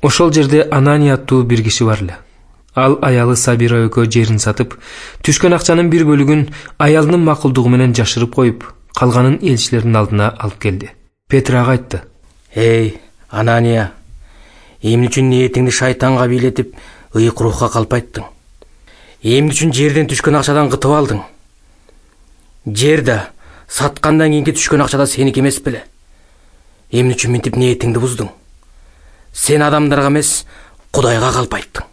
Ошол жерде Анания аттуу бир киши бар эле. Ал аялы Сабира экөө жерин сатып, түшкөн акчанын бир бөлүгүн аялынын макулдугу менен жашырып коюп, калганын элчилердин алдына алып келди. Петр ага айтты: "Эй, Анания, эмне үчүн ниетиңди шайтанга бийлетип, ыйык рухка калпайттың? Эмне үчүн жерден түшкөн акчадан кытып алдың? Жерде саткандан кийинки түшкөн акчада сеники эмес беле? Эмне үчүн мынтип ниетиңди буздуң? Сен адамдарга эмес, Кудайга калпайттың."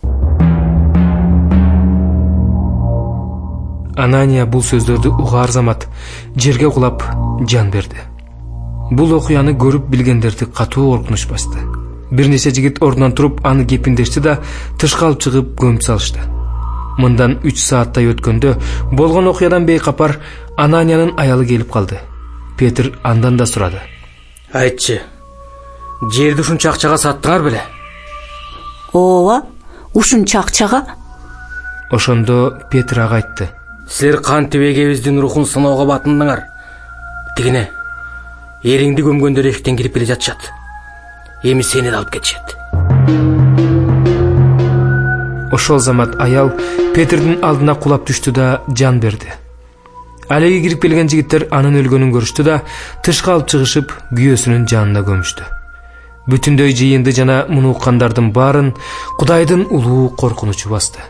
Анания бул сөздөрдү угаар замат жерге кулап жан берди. Бул окуяны көрүп билгендерди катуу коркунуч басты. Бир нече жигит ордунан туруп аны кепиндешти да тышка алып чыгып көмүп салышты. Мындан 3 сааттай өткөндө болгон окуядан бейкапар Ананиянын аялы келип калды. Петр андан да сурады: "Айтчы, жерди ушунча акчага саттыңар беле?" "Ооба, ушунча акчага." Ошондо Петр ага айтты: "Силер кантип эгебиздин рухун сыноого батындыңар? Тигине эриңди көмгөндөр эшиктен кирип келе жатышат. Эми сени да алып кетишет." Ошол замат аял Петрдин алдына кулап түштү да жан берди. Алеги кирип келген жигиттер анын өлгөнүн көрүштү да тышка алып чыгышып күйөөсүнүн жанына көмүштү. Бүтүндөй жыйынды жана муну уккандардын баарын Кудайдын улуу коркунучу басты.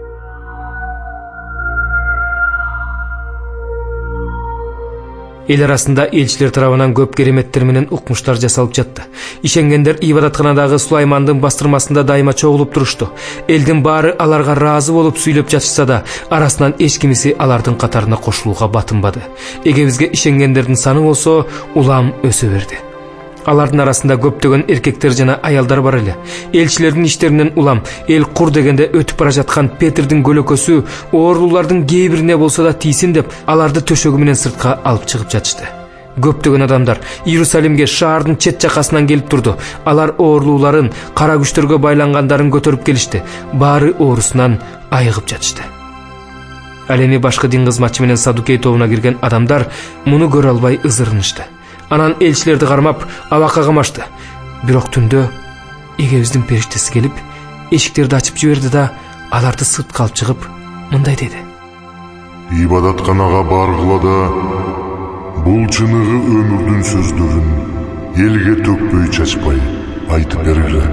Эл арасында элчилер тарабынан көп кереметтер менен укмуштар жасалып жатты. Ишенгендер ибадатканадагы Сулаймандын бастырмасында дайыма чогулуп турушту. Элдин баары аларга ыраазы болуп сүйлөп жатышса да, арасынан эч кимиси алардын катарына кошулууга батынбады. Эгебизге ишенгендердин саны болсо улам өсө берди. Алардын арасында көптөгөн эркектер жана аялдар бар эле. Элчилердин иштеринен улам эл кур дегенде өтүп бара жаткан Петрдин көлөкөсү оорулуулардын кээ бирине болсо да тийсин деп аларды төшөгү менен сыртка алып чыгып жатышты. Көптөгөн адамдар Иерусалимге шаардын чет жакасынан келип турду. Алар оорулууларын, кара күчтөргө байлангандарын көтөрүп келишти. Баары оорусунан айыгып жатышты. Ал эми башкы дин кызматчы менен Садукей тобуна кирген адамдар муну көрө албай ызырынышты. Анан элчилерди кармап абакка камашты. Бирок түндө эгебиздин периштеси келип, эшиктерди ачып жиберди да аларды сыртка алып чыгып мындай деди: "Ибадатканага баргыла да бул чыныгы өмүрдүн сөздөрүн элге төкпөй чачпай айтып бергиле."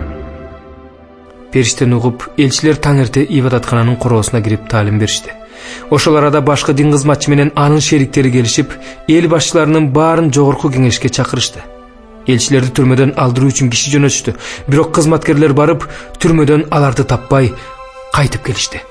Периштени угуп, элчилер таң эрте ибадаткананын короосуна кирип таалим беришти. Ошол арада башкы дин кызматчы менен анын шериктери келишип, эл башчыларынын баарын жогорку кеңешке чакырышты. Элчилерди түрмөдөн алдыруу үчүн киши жөнөтүштү. Бирок кызматкерлер барып, түрмөдөн аларды таппай кайтып келишти.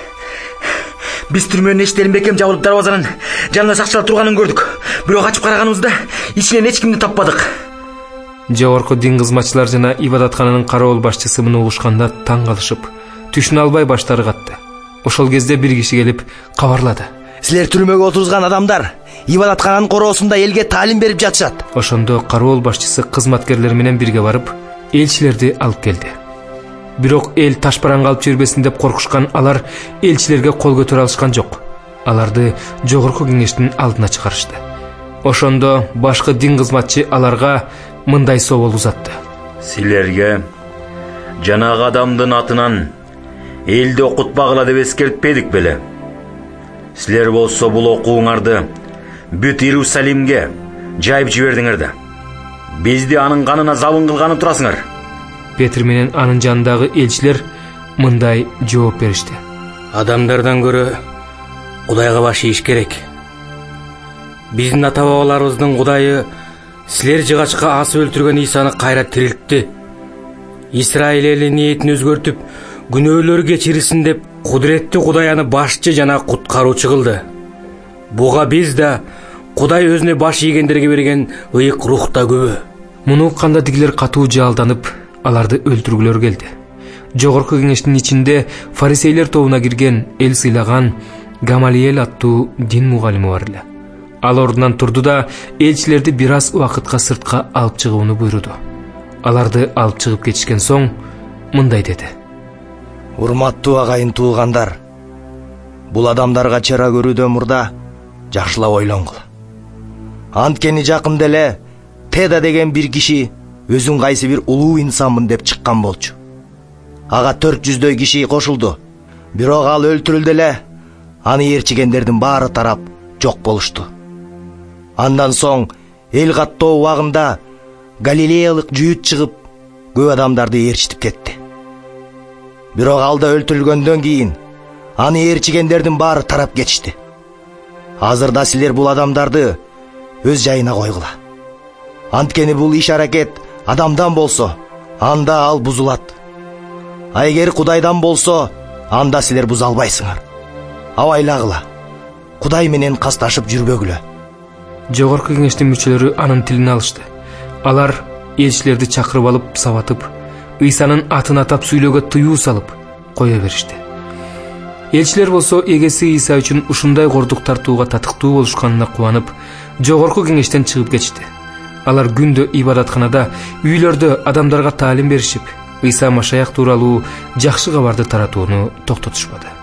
"Биз түрмөнүн эшиктерин бекем жабылып дарбазанын жанында сакчылар турганын көрдүк. Бирок ачып караганыбызда ичинен эч кимди таппадык." Жогорку дин кызматчылар жана ибадаткананын кароол башчысы муну угушканда таң калышып, түшүнө албай баштары катты. Ошол кезде бир киши келип кабарлады: "Силер түрмөгө отурузган адамдар ибадаткананын короосунда элге таалим берип жатышат." Ошондо кароол башчысы кызматкерлер менен бирге барып, элчилерди алып келди. Бирок эл ташбаранга алып жибербесин деп коркушкан алар элчилерге кол көтөрө алышкан жок. Аларды жогорку кеңештин алдына чыгарышты. Ошондо башкы дин кызматчы аларга мындай соол узатты: "Силерге жанагы адамдын атынан элди окутпагыла деп эскертпедик беле? Силер болсо бул окууңарды бүт Иерусалимге жайып жибердиңер да. Бизди анын канына забын кылганы турасыңар." Петр менен анын жанындагы элчилер мындай жооп беришти: "Адамдардан көрө Кудайга баш ийиш керек. Биздин ата бабаларыбыздын Кудайы силер жыгачка асып өлтүргөн Исаны кайра тирилтти. Израиль эли ниетин өзгөртүп, күнөөлөр кечирилсин деп кудуретти Кудай аны башчы жана куткаруучу кылды. Буга биз да Кудай өзүнө баш ийгендерге берген ыйык рухта күбө." Муну укканда дигилер катуу жаалданып, аларды өлтүргүлөр келди. Жогорку кеңештин ичинде фарисейлер тобуна кирген, эл сыйлаган Гамалиел аттуу дин мугалими бар эле. Ал ордунан турду да элчилерди бир аз убакытка сыртка алып чыгууну буйруду. Аларды алып чыгып кетишкен соң мындай деди: "Урматтуу агайын туугандар, бул адамдарга чара көрүүдөн мурда жакшылап ойлонгула. Анткени жакында эле Теда деген бир киши өзүн кайсы бир улуу инсанмын деп чыккан болчу. Ага 400дөй киши кошулду. Бирок ал өлтүрүлдү эле. Аны ээрчигендердин баары тарап жок болушту. Андан соң эл каттоо убагында галилеялык жүйүт чыгып, көп адамдарды ээрчитип кетти. Бирок ал да өлтүрүлгөндөн кийин аны ээрчигендердин баары тарап кетишти. Азырда силер бул адамдарды өз жайына койгула. Анткени бул иш-аракет адамдан болсо, анда ал бузулат. А эгер Кудайдан болсо, анда силер буза албайсыңар. Абайлагыла. Кудай менен касташып жүрбөгүлө. Жогорку кеңештин мүчөлөрү анын тилин алышты. Алар элчилерди чакырып алып, сабатып, Ыйсанын атын атап сүйлөөгө тыюу салып кое беришти. Элчилер болсо эгеси Ыйса үчүн ушундай кордук тартууга татыктуу болушканына кубанып, жогорку кеңештен чыгып кетишти. Алар күндө ибадатканада, үйлөрдө адамдарга таалим беришип, Ыйса Машаяк тууралуу жакшы кабарды таратууну токтотушпады.